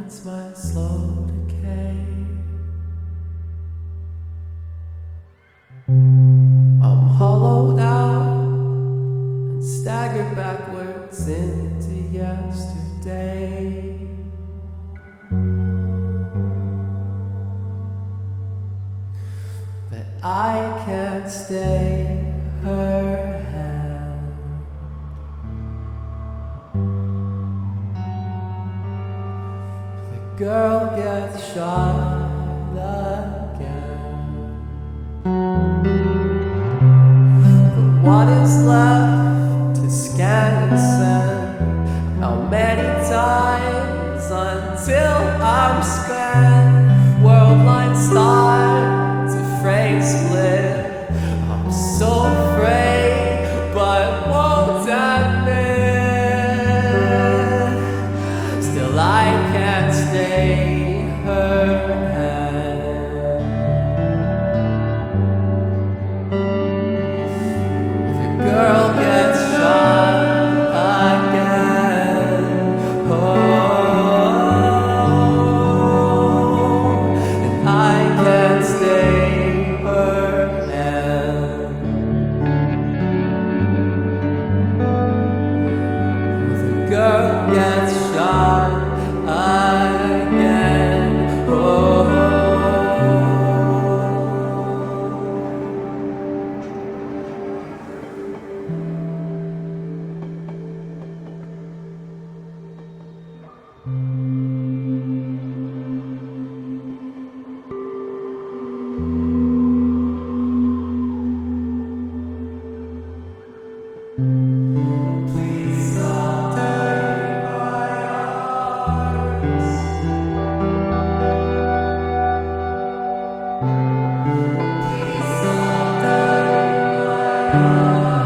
It's my slow decay. I'm hollowed out and stagger backwards into yesterday. But I can't stay her hand. The girl gets shot again. But what is left to scan and send? How many times until I'm spent? World lines start to frame split. I'm so afraid, but won't admit. Still I can't stay her hand. The girl gets shot again. And I can't stay her hand. The girl gets shot again. Please stop tearing my heart. Please stop tearing my heart.